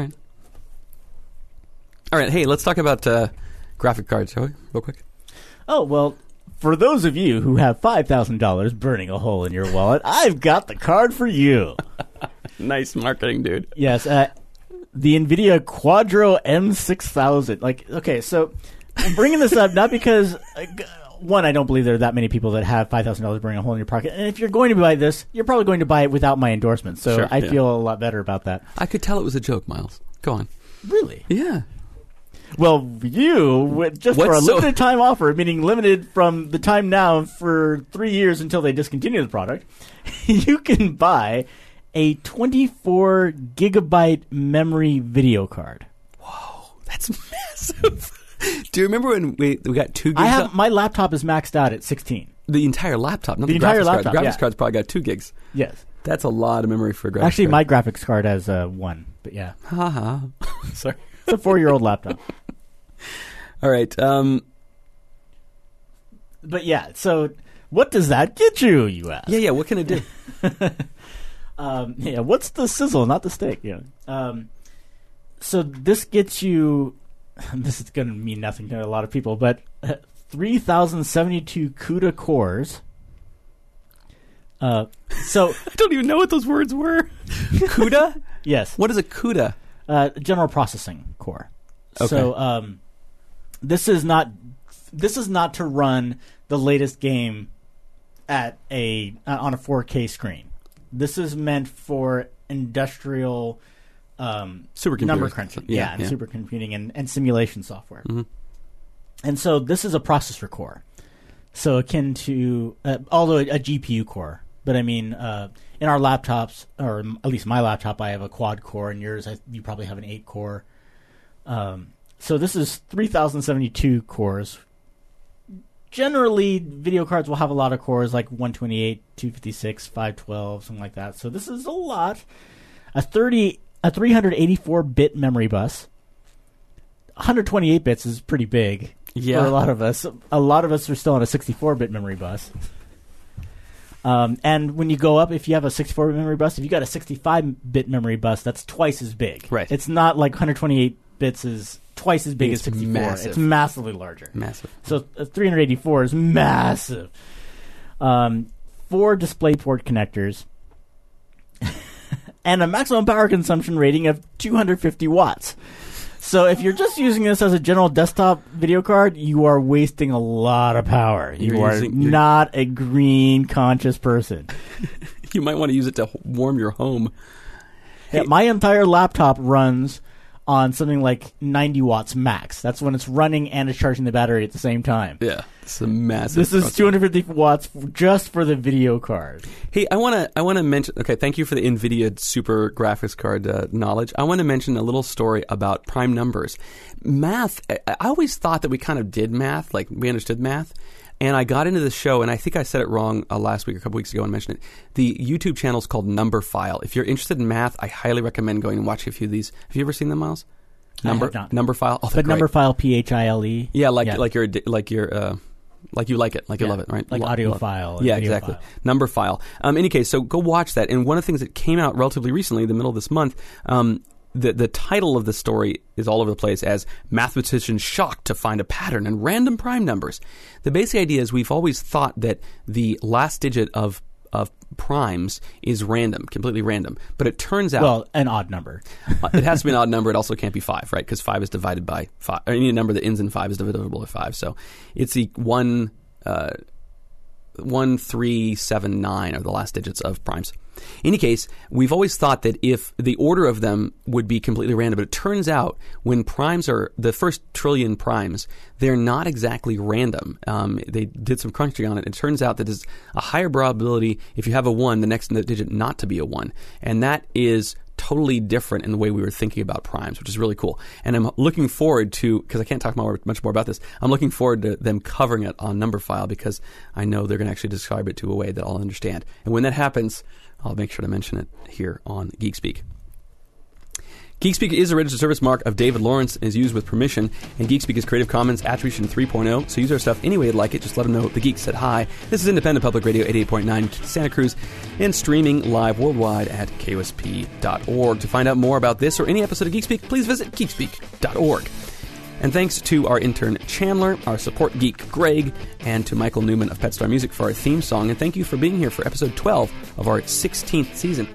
right. Hey, let's talk about graphic cards, shall we? Real quick. Oh, well, for those of you who have $5,000 burning a hole in your wallet, I've got the card for you. Nice marketing, dude. Yes, the NVIDIA Quadro M6000. Like, okay, so I'm bringing this up not because, one, I don't believe there are that many people that have $5,000 burning a hole in your pocket. And if you're going to buy this, you're probably going to buy it without my endorsement. So sure, I feel a lot better about that. I could tell it was a joke, Miles. Go on. Really? Yeah. Well, for a limited time offer, meaning limited from the time now for 3 years until they discontinue the product, you can buy a 24 gigabyte memory video card. Whoa, that's massive. Do you remember when we got 2 gigs? My laptop is maxed out at 16. The entire laptop, not the entire graphics laptop. card. The graphics card's probably got 2 gigs. Yes. That's a lot of memory for a graphics Actually, card. my graphics card has 1, but yeah. Ha. Sorry. It's a 4-year-old laptop. All right. But yeah, so what does that get you, you ask? Yeah, what can it do? What's the sizzle, not the steak? Yeah. So this gets you, this is going to mean nothing to a lot of people, but 3,072 CUDA cores. So I don't even know what those words were. CUDA? Yes. What is a CUDA? General processing core. Okay. So this is not to run the latest game at on a 4K screen. This is meant for industrial supercomputing, number crunching, and supercomputing and simulation software. Mm-hmm. And so this is a processor core, so akin to although a GPU core. But I mean, in our laptops, or at least my laptop, I have a quad core, and yours, you probably have an 8 core. So this is 3,072 cores. Generally, video cards will have a lot of cores, like 128, 256, 512, something like that. So this is a lot. A 384-bit memory bus. 128 bits is pretty big for a lot of us. A lot of us are still on a 64-bit memory bus. And when you go up, if you have a 64-bit memory bus, if you got a 65-bit memory bus, that's twice as big. Right. It's not like 128 bits is twice as big as 64. Massive. It's massively larger. Massive. So 384 is massive. 4 DisplayPort connectors, and a maximum power consumption rating of 250 watts. So if you're just using this as a general desktop video card, you are wasting a lot of power. You are not a green conscious person. You might want to use it to warm your home. Yeah, my entire laptop runs on something like 90 watts max. That's when it's running and it's charging the battery at the same time. Yeah, it's a massive. This is 250 watts just for the video card. Hey, I want to mention. Okay, thank you for the NVIDIA Super graphics card knowledge. I want to mention a little story about prime numbers. Math. I always thought that we kind of did math, like we understood math. And I got into the show, and I think I said it wrong last week or a couple weeks ago and mentioned it. The YouTube channel is called Numberphile. If you're interested in math, I highly recommend going and watching a few of these. Have you ever seen them, Miles? Numberphile. Oh, but Numberphile, PHILE. Yeah, like you like it, like you love it, right? Like audiophile. Yeah, exactly. Numberphile. Any case, so go watch that. And one of the things that came out relatively recently, in the middle of this month, the title of the story is all over the place as "Mathematicians Shocked to Find a Pattern in Random Prime Numbers." The basic idea is we've always thought that the last digit of primes is random, completely random. But it turns out... Well, an odd number. It has to be an odd number. It also can't be 5, right? Because 5 is divided by 5. Or any number that ends in 5 is divisible by 5. So it's the 1, 3, 7, 9 are the last digits of primes. In any case, we've always thought that if the order of them would be completely random, but it turns out when primes are the first trillion primes, they're not exactly random. They did some crunching on it. It turns out that there's a higher probability if you have a 1, the next digit not to be a 1. And that is totally different in the way we were thinking about primes, which is really cool. And I'm looking forward to, because I can't talk much more about this, I'm looking forward to them covering it on Numberphile because I know they're going to actually describe it to a way that I'll understand. And when that happens, I'll make sure to mention it here on GeekSpeak. GeekSpeak is a registered service mark of David Lawrence and is used with permission, and GeekSpeak is Creative Commons Attribution 3.0, so use our stuff any way you'd like it. Just let them know the Geek said hi. This is Independent Public Radio 88.9 Santa Cruz and streaming live worldwide at KOSP.org. To find out more about this or any episode of GeekSpeak, please visit geekspeak.org. And thanks to our intern Chandler, our support geek Greg, and to Michael Newman of Petstar Music for our theme song. And thank you for being here for episode 12 of our 16th season.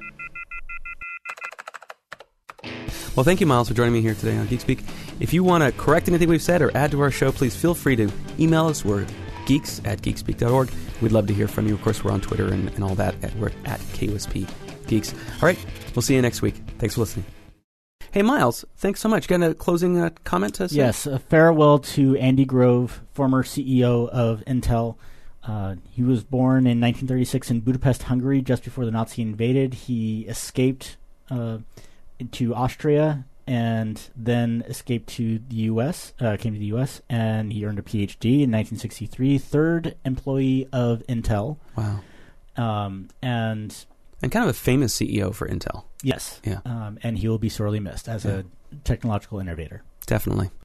Well, thank you, Miles, for joining me here today on GeekSpeak. If you want to correct anything we've said or add to our show, please feel free to email us. We're geeks@geekspeak.org. We'd love to hear from you. Of course, we're on Twitter and all that. We're at KOSP Geeks. All right, we'll see you next week. Thanks for listening. Hey, Miles, thanks so much. Got a closing comment to say? Yes, a farewell to Andy Grove, former CEO of Intel. He was born in 1936 in Budapest, Hungary, just before the Nazi invaded. He escaped to Austria and then escaped to the U.S., came to the U.S., and he earned a Ph.D. in 1963, third employee of Intel. Wow. And kind of a famous CEO for Intel. Yes. Yeah. And he will be sorely missed as a technological innovator. Definitely.